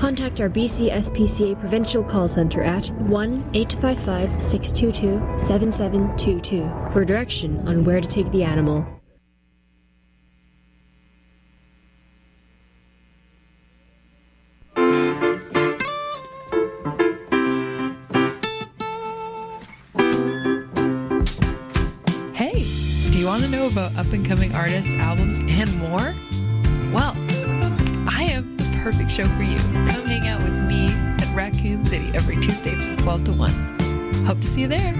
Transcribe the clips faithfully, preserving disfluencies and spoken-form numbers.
contact our B C S P C A Provincial Call Centre at one eight five five, six two two, seven seven two two for direction on where to take the animal. Hey, do you want to know about up-and-coming artists, albums, and more? Well, I have the perfect show for you. Come hang out with me at Raccoon City every Tuesday from twelve to one. Hope to see you there.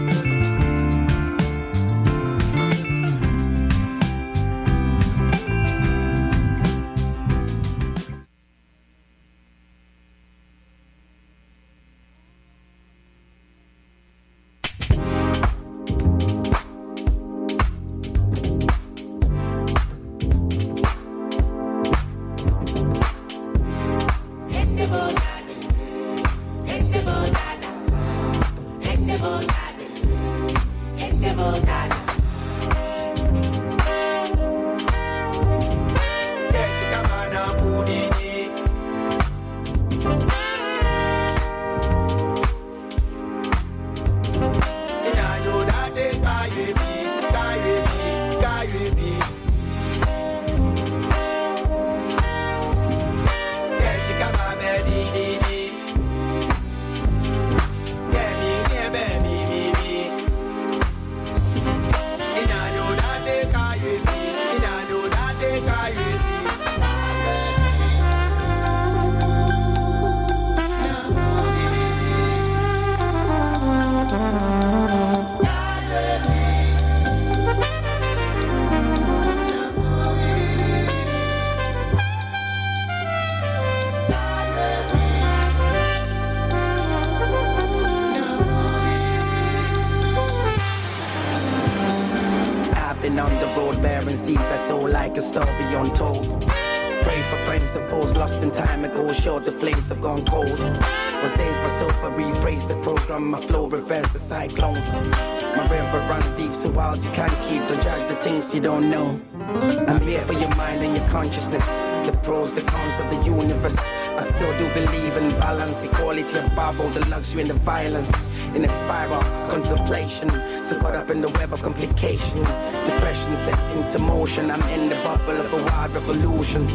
You don't know. I'm here for your mind and your consciousness. The pros, the cons of the universe. I still do believe in balance, equality above all the luxury and the violence. In a spiral, contemplation. So caught up in the web of complication. Depression sets into motion. I'm in the bubble of a wild revolution.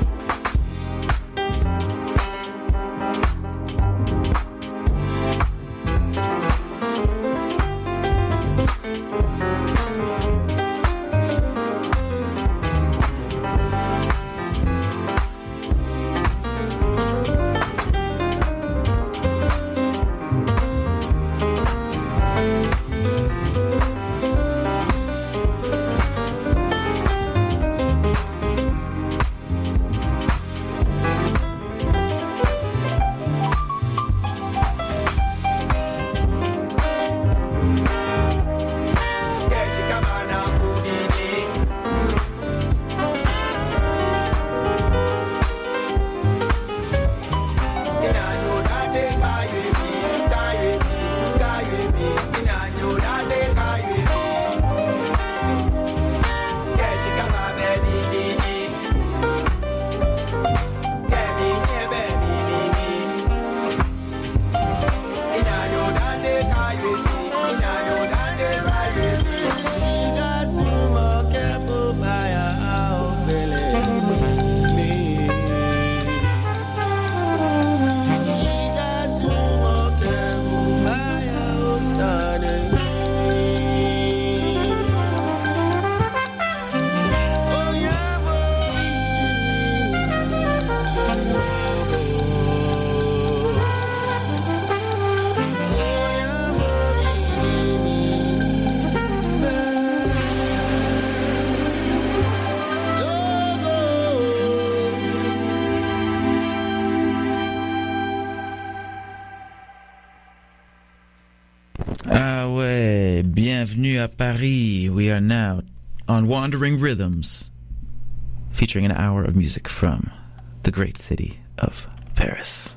Bienvenue à Paris. We are now on Wandering Rhythms, featuring an hour of music from the great city of Paris.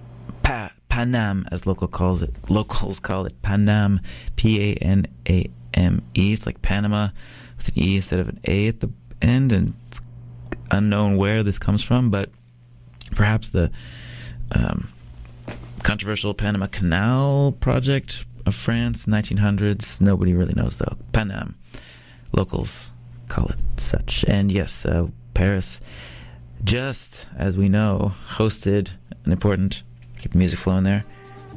Pa- Panam, as local calls it, locals call it Panam, P A N A M E. It's like Panama with an E instead of an A at the end, and it's unknown where this comes from, but perhaps the um, controversial Panama Canal project of France, nineteen hundreds. Nobody really knows, though. Panam. Locals call it such. And yes, uh, Paris, just as we know, hosted an important, keep the music flowing there,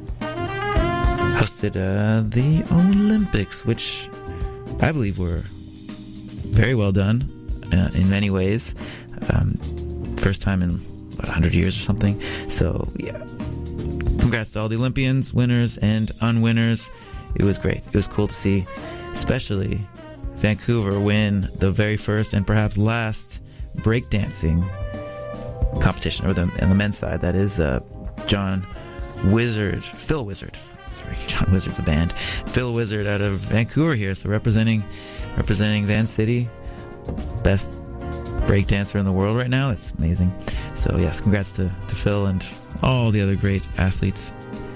hosted uh, the Olympics, which I believe were very well done uh, in many ways. Um, first time in about one hundred years or something. So, yeah. Congrats to all the Olympians, winners and unwinners. It was great. It was cool to see, especially Vancouver win the very first and perhaps last breakdancing competition, or the on the men's side, that is. Uh, John Wizard, Phil Wizard, sorry, John Wizard's a band. Phil Wizard out of Vancouver here, so representing representing Van City, best breakdancer in the world right now. That's amazing. So yes, congrats to, to Phil and all the other great athletes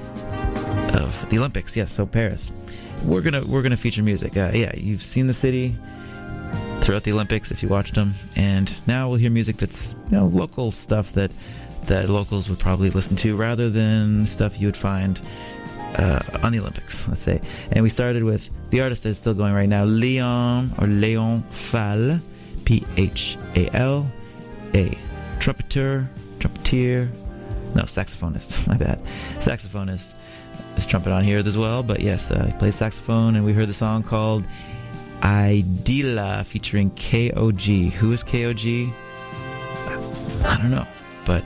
of the Olympics. Yes, so Paris. We're gonna we're gonna feature music. Uh, yeah, you've seen the city throughout the Olympics if you watched them, and now we'll hear music that's, you know, local stuff that that locals would probably listen to rather than stuff you would find uh, on the Olympics, let's say. And we started with the artist that is still going right now, Leon or Léon Phal, P H A L, a trumpeter, trumpeter, no, saxophonist, my bad, saxophonist. There's trumpet on here as well, but yes, uh, he plays saxophone, and we heard the song called Idila featuring K O G. Who is K O G? I don't know, but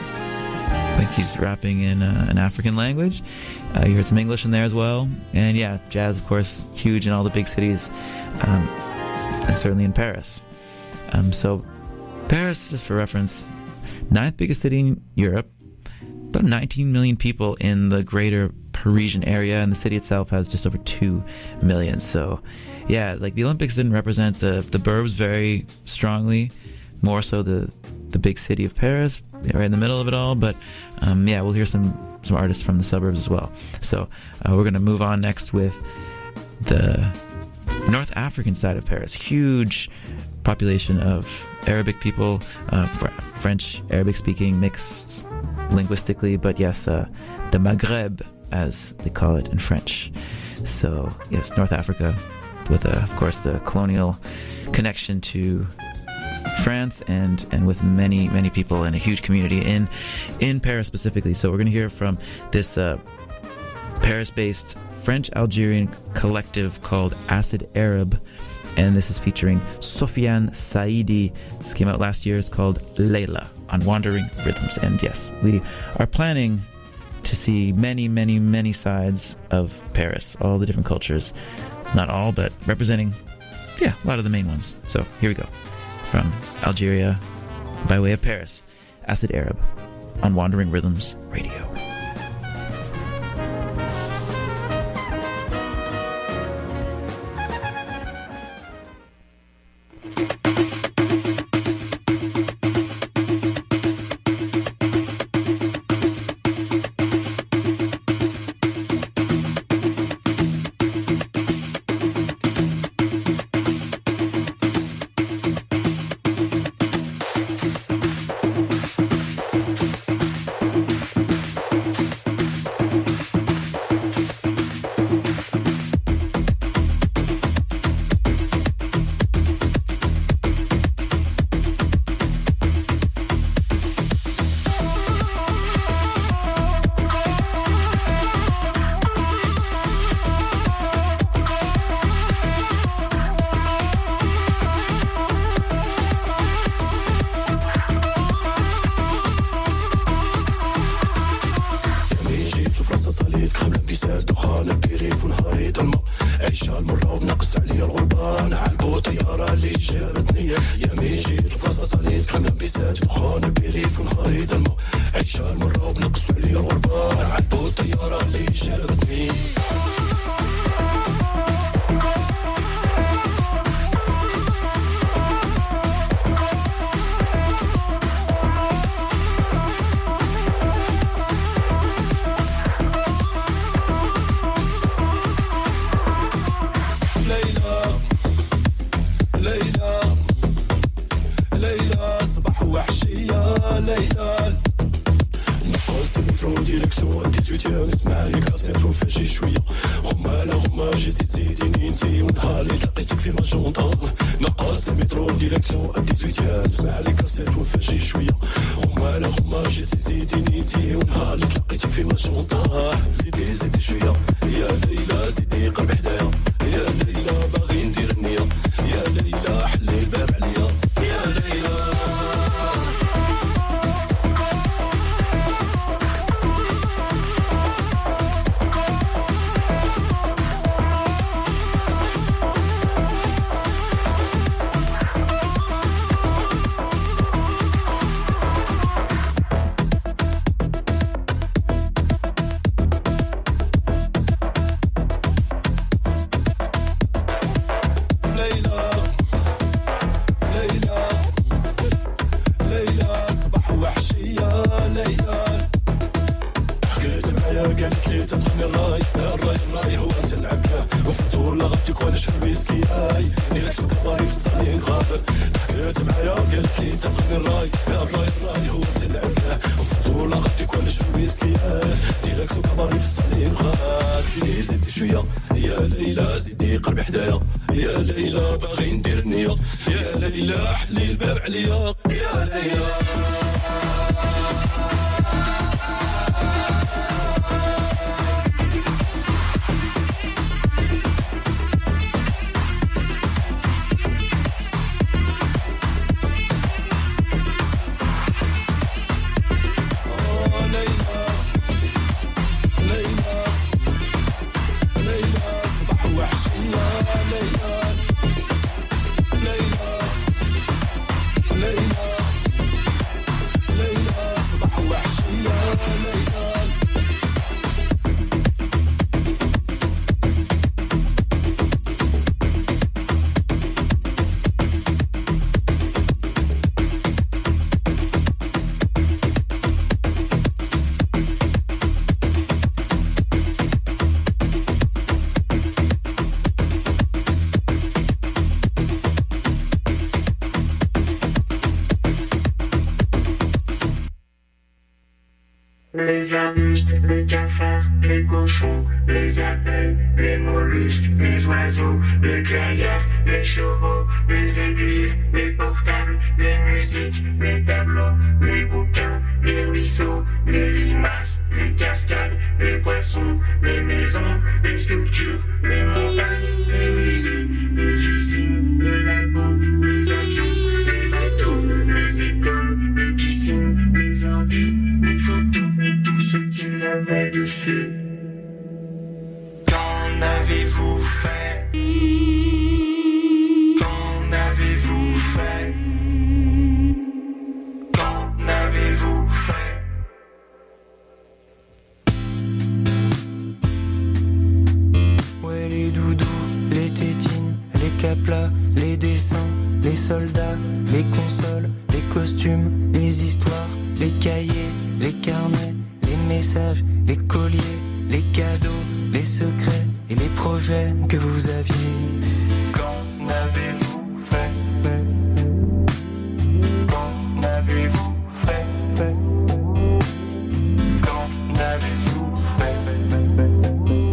I think he's rapping in uh, an African language. Uh, you heard some English in there as well. And yeah, jazz, of course, huge in all the big cities, um, and certainly in Paris. Um, so Paris, just for reference, ninth biggest city in Europe, about nineteen million people in the greater Parisian area, and the city itself has just over two million. So yeah, like the Olympics didn't represent the, the burbs very strongly, more so the the big city of Paris, right in the middle of it all. But um, yeah, we'll hear some, some artists from the suburbs as well. So uh, we're going to move on next with the North African side of Paris. Huge population of Arabic people, uh, fr- French, Arabic speaking, mixed linguistically, but yes, uh, the Maghreb, as they call it in French. So yes, North Africa, with uh, of course the colonial connection to France, and and with many many people and a huge community in in Paris specifically. So we're going to hear from this uh, Paris-based French-Algerian collective called Acid Arab, and this is featuring Sofiane Saidi. This came out last year. It's called Layla on Wandering Rhythms. And yes, we are planning to see many many many sides of Paris, all the different cultures, not all, but representing, yeah, a lot of the main ones. So here we go. From Algeria, by way of Paris, Acid Arab on Wandering Rhythms Radio. ديريكسيون ديزويتيام نسمع لي كاسيت وفاجي شوية غما لا غما جيتي تزيديني انتي ونهار اللي تلقيتك في ماجونطا نقصت المترو ديريكسيون ديزويتيام نسمع لي كاسيت وفاجي شوية غما لا غما جيتي تزيديني انتي ونهار اللي تلقيتك في ماجونطا زيدي زيدي شوية يا ليلى زيدي قربي حدايا يا ليلى باغي ندير النية يا ليلى حلي الباب عليا يا ليلى Les arbustes, les cafards, les cochons, les abeilles, les mollusques, les oiseaux, les gruyères, les chevaux, les églises, les portables, les musiques, les tableaux, les bouquins, les ruisseaux, les limaces, les cascades, les poissons, les maisons, les sculptures, les montagnes, les musées, les usines, les lagons, les avions, les bateaux, les écoles, les piscines, les ordi, les photos. Et tout ce qu'il avait dessus. Qu'en avez-vous fait? Qu'en avez-vous fait? Qu'en avez-vous fait? Ouais, les doudous, les tétines, les caplas, les dessins, les soldats, les consoles, les costumes, les histoires, les cahiers, les carnets, les messages, les colliers, les cadeaux, les secrets et les projets que vous aviez. Qu'en avez-vous fait? Qu'en avez-vous fait? Qu'en avez-vous fait?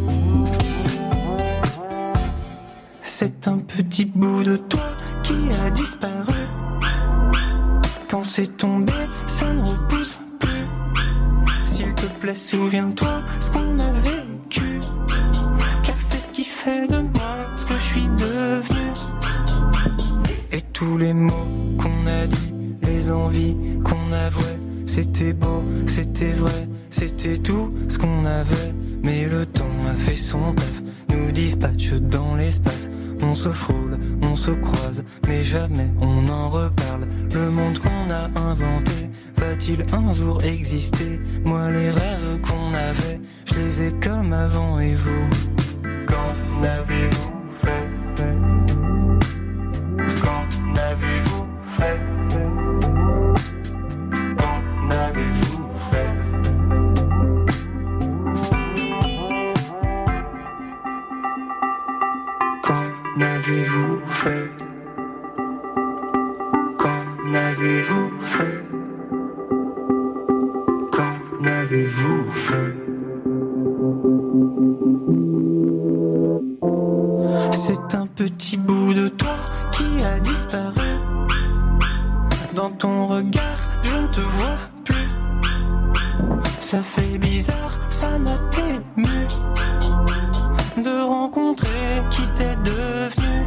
C'est un petit bout de toi qui a disparu. Quand c'est tombé, ça ne repousse plus. S'il te plaît, souviens-toi ce qu'on a vécu. Car c'est ce qui fait de moi ce que je suis devenu. Et tous les mots qu'on a dit, les envies qu'on avouait, c'était beau, c'était vrai, c'était tout ce qu'on avait. Mais le temps a fait son taf, nous dispatche dans l'espace. On se frôle, on se croise, mais jamais on en reparle. Le monde qu'on a inventé, va-t-il un jour exister? Moi les rêves qu'on avait, je les ai comme avant et vous. Qu'en avez-vous fait? Qu'en avez-vous fait? Qu'en avez-vous fait? Qu'en avez-vous fait? Qu'en avez-vous fait? Qu'en avez-vous n'avez-vous fait? C'est un petit bout de toi qui a disparu. Dans ton regard, je ne te vois plus. Ça fait bizarre, ça m'a ému de rencontrer qui t'es devenu.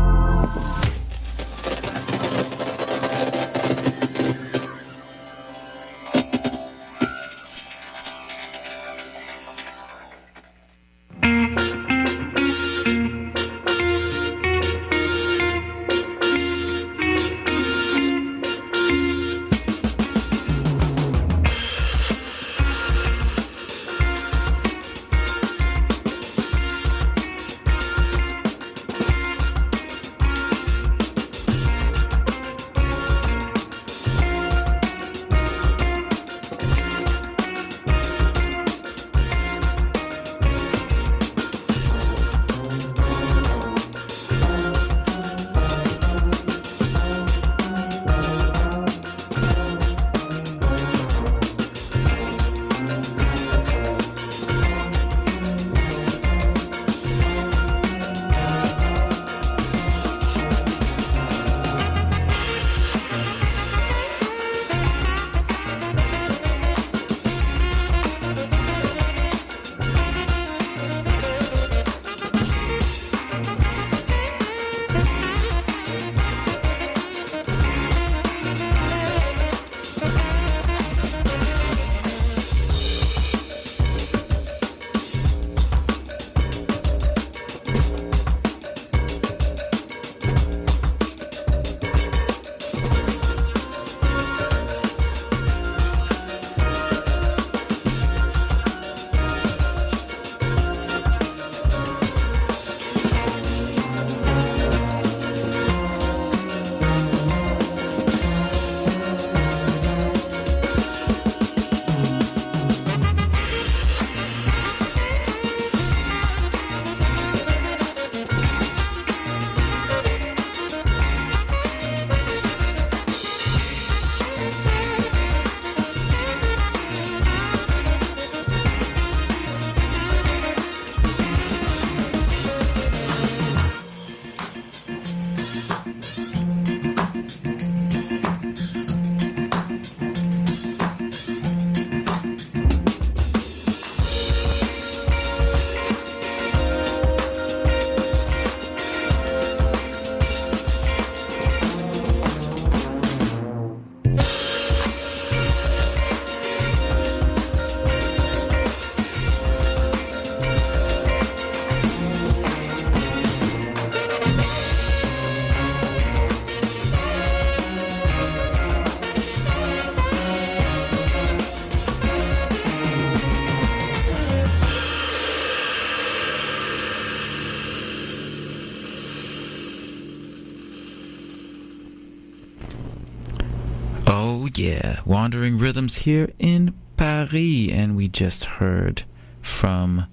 Oh yeah, Wandering Rhythms here in Paris, and we just heard from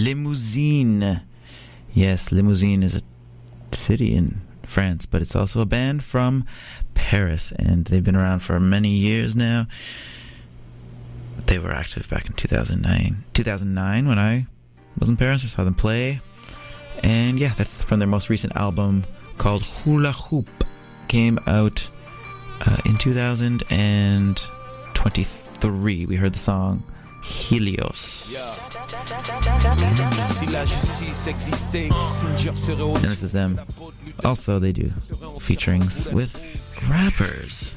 Limousine. Yes, Limousine is a city in France, but it's also a band from Paris, and they've been around for many years now. They were active back in two thousand nine. two thousand nine, when I was in Paris, I saw them play. And yeah, that's from their most recent album called Hula Hoop. Came out uh, in two thousand twenty-three. We heard the song Helios. And this is them. Also, they do featurings with rappers.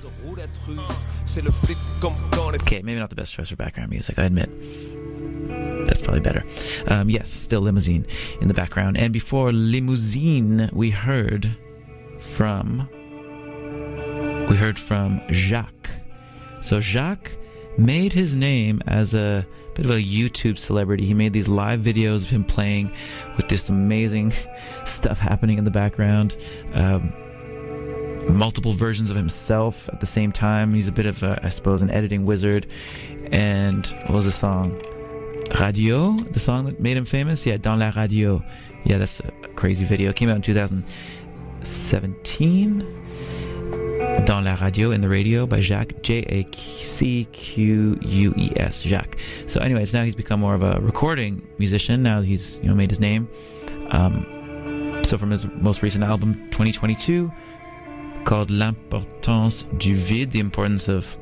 Okay, maybe not the best choice for background music, I admit. That's probably better. Um, yes, still Limousine in the background. And before Limousine, we heard from... We heard from Jacques. So Jacques made his name as a bit of a YouTube celebrity. He made these live videos of him playing with this amazing stuff happening in the background. Um, multiple versions of himself at the same time. He's a bit of, a, I suppose, an editing wizard. And what was the song? Radio? The song that made him famous? Yeah, Dans la Radio. Yeah, that's a crazy video. It came out in two thousand seventeen. Dans la radio, in the radio, by Jacques, J A C Q U E S, Jacques. So anyways, now he's become more of a recording musician. Now he's, you know, made his name. Um, so from his most recent album, twenty twenty-two, called L'importance du vide, the importance of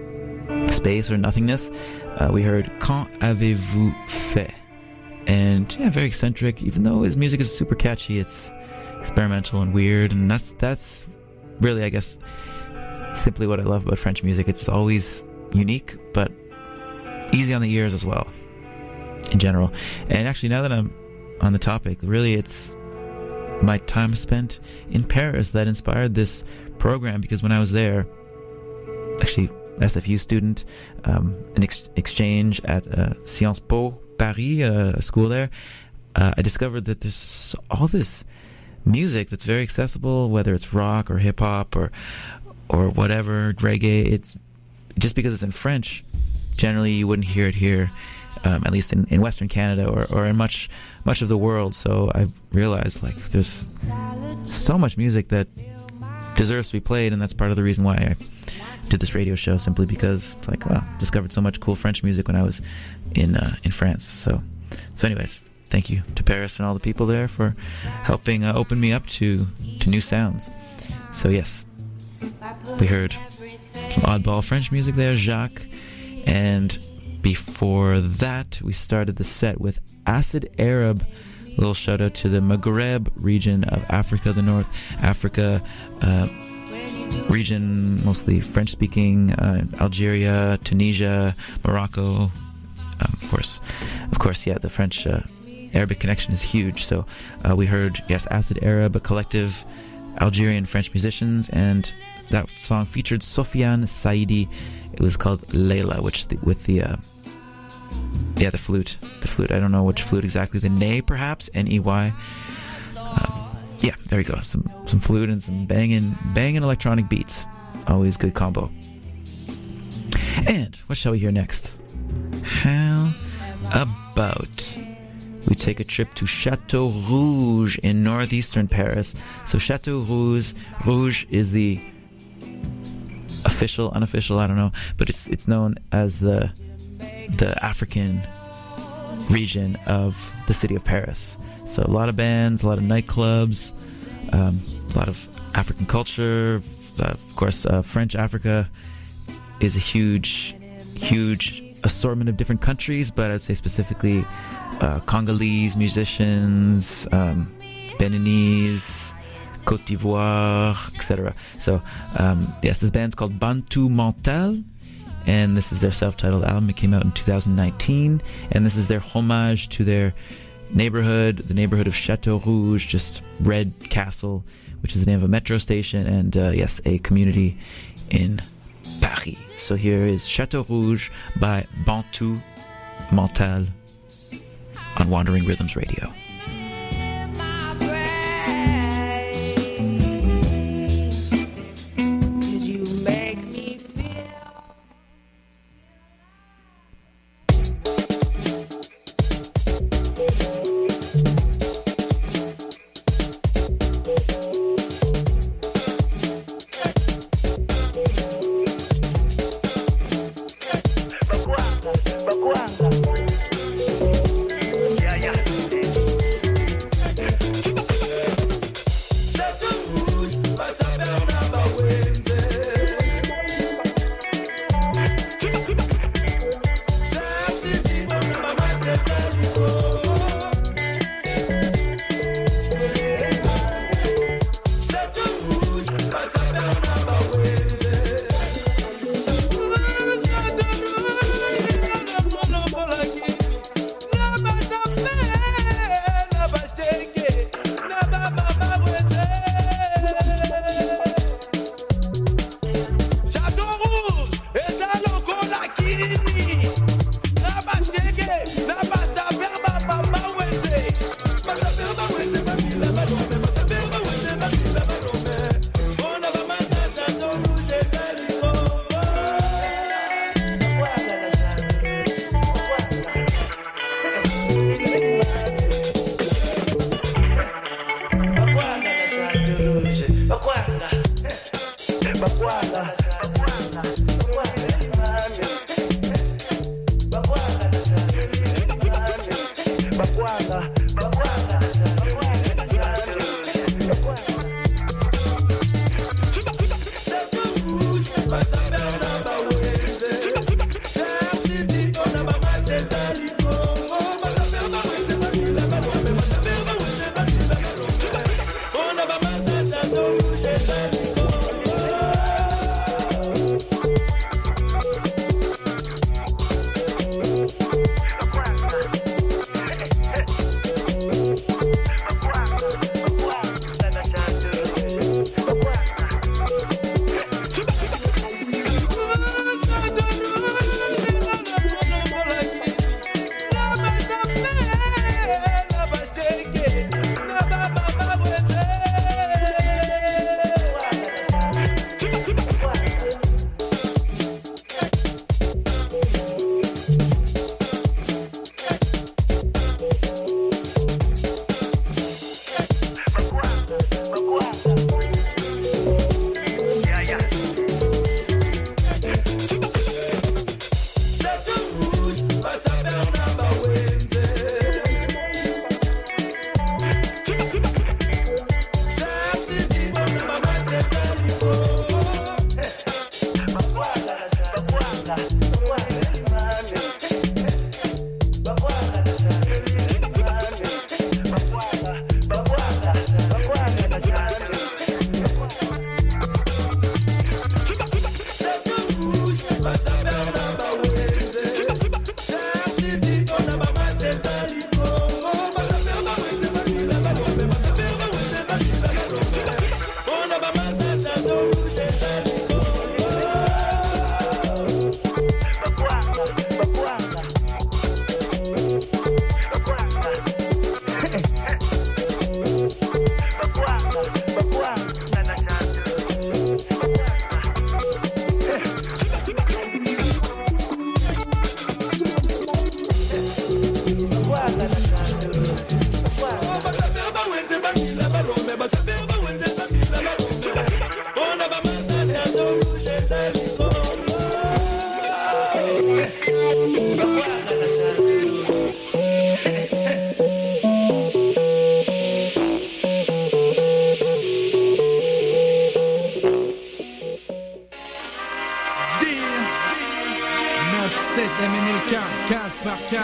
space or nothingness, uh, we heard Quand avez-vous fait? And yeah, very eccentric. Even though his music is super catchy, it's experimental and weird, and that's that's really, I guess, simply what I love about French music. It's always unique, but easy on the ears as well, in general. And actually, now that I'm on the topic, really it's my time spent in Paris that inspired this program, because when I was there, actually S F U student, um, an ex- exchange at uh, Sciences Po Paris, uh, a school there, uh, I discovered that there's all this music that's very accessible, whether it's rock or hip hop or or whatever, reggae. It's just because it's in French, generally you wouldn't hear it here, um, at least in, in Western Canada or, or in much much of the world. So I realized, like, there's so much music that deserves to be played, and that's part of the reason why I did this radio show, simply because, like, wow, discovered so much cool French music when I was in uh, in France. So, so anyways, thank you to Paris and all the people there for helping uh, open me up to, to new sounds. So yes, we heard some oddball French music there, Jacques, and before that we started the set with Acid Arab. A little shout out to the Maghreb region of Africa, the North Africa uh, region, mostly French speaking, uh, Algeria, Tunisia, Morocco. Um, of course, of course, yeah, the French uh, Arabic connection is huge. So uh, we heard, yes, Acid Arab, a collective Algerian French musicians, and that song featured Sofiane Saidi. It was called Layla, which the, with the uh, yeah the flute, the flute. I don't know which flute exactly. The ney, perhaps, N E Y. Um, yeah, there we go. Some some flute and some banging banging electronic beats. Always good combo. And what shall we hear next? How about we take a trip to Chateau Rouge in northeastern Paris? So Chateau Rouge, Rouge is the official, unofficial, I don't know, but it's it's known as the the African region of the city of Paris. So a lot of bands, a lot of nightclubs, um, a lot of African culture. Uh, of course, uh, French Africa is a huge, huge assortment of different countries, but I'd say specifically uh, Congolese musicians, um, Beninese, Côte d'Ivoire, et cetera. So, um, yes, this band's called Bantu Mental, and this is their self-titled album. It came out in two thousand nineteen, and this is their homage to their neighborhood, the neighborhood of Chateau Rouge, just Red Castle, which is the name of a metro station, and uh, yes, a community in Paris. So here is Chateau Rouge by Bantu Mental on Wandering Rhythms Radio. Yeah, yeah.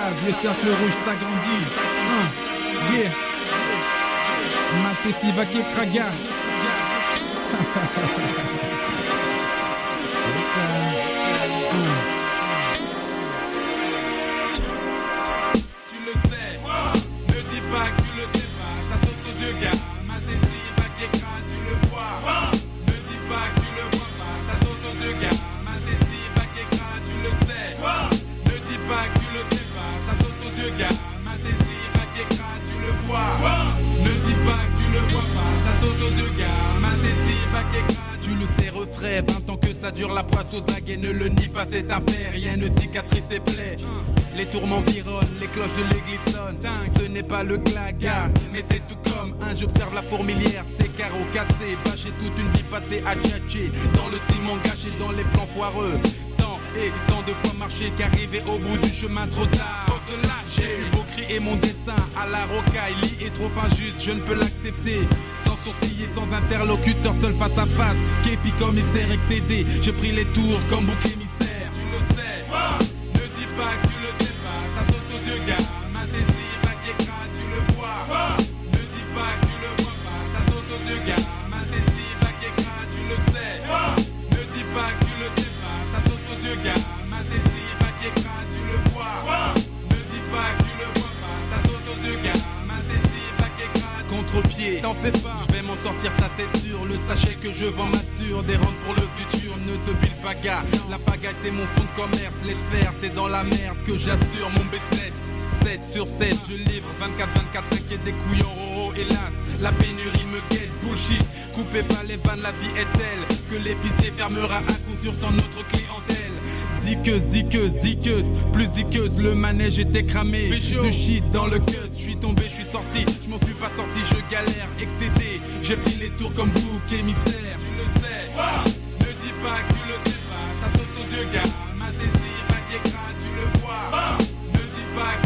gaz, le cercle rouge s'agrandit. Uh, yeah. Matessi va Kraga. C'est ça. Uh. Tu le sais, ne dis pas que tu le sais pas, ça saute aux yeux gars. Matessi va tu le vois. Ne dis pas que tu le vois pas, ça saute aux yeux gars. Matessi va tu le sais. Ne dis pas que tu le sais pas, ça saute aux yeux gars. Matessi va tu le vois. Ne dis pas que tu le vois pas, ça saute aux yeux gars. Matessi va tu le sais, refrais, vingt ans que ça dure, la poisse aux aguets, ne le nie pas, c'est un fait, rien ne cicatrice et plaie. Les tourments vironnent, les cloches de l'église sonnent. Ce n'est pas le claga, mais c'est tout comme un. J'observe la fourmilière, ses carreaux cassés, bâchés toute une vie passée à tchatcher. Dans le ciment gâché, dans les plans foireux. Tant et tant de fois marché qu'arriver au bout du chemin trop tard. Faut se lâcher, vos cris et mon destin à la rocaille. Lit est trop injuste, je ne peux l'accepter. Sans sourciller, sans interlocuteur, seul face à face. Képi commissaire excédé, j'ai pris les tours comme bouc émissaire. Tu le sais, ne dis pas que tu le sais pas, ça saute aux yeux gars. Matessi va tu le vois. Ne dis pas que tu le vois pas, ça saute aux yeux gars. Matessi va tu le sais. Ne dis pas que tu le sais pas, ça saute aux yeux gars. Matessi va tu le vois. Ne dis pas que tu le vois pas, ça saute aux yeux gars. Matessi va contre-pied, t'en fais pas, je vais m'en sortir, ça c'est sûr. Le sachet que je vends m'assure des rentes pour le futur. Ne te bile pas gars, la pagaille c'est mon fonds de commerce. Laisse faire, c'est dans la merde que j'assure mon business. sept sur sept, je livre vingt-quatre vingt-quatre, t'inquiète des couillons, oh, oh hélas. La pénurie me guette, bullshit. Coupez pas les vannes, la vie est telle que l'épicier fermera à coup sûr sans notre clientèle. Diqueuse, diqueuse, diqueuse, plus diqueuse, le manège était cramé. De shit dans le queue, je suis tombé, je suis sorti, je m'en suis pas sorti, je galère, excédé. J'ai pris les tours comme bouc émissaire. Tu le sais, ne dis pas que tu le sais pas, ça saute aux yeux gars. Matessi va tu le vois. Ne dis pas que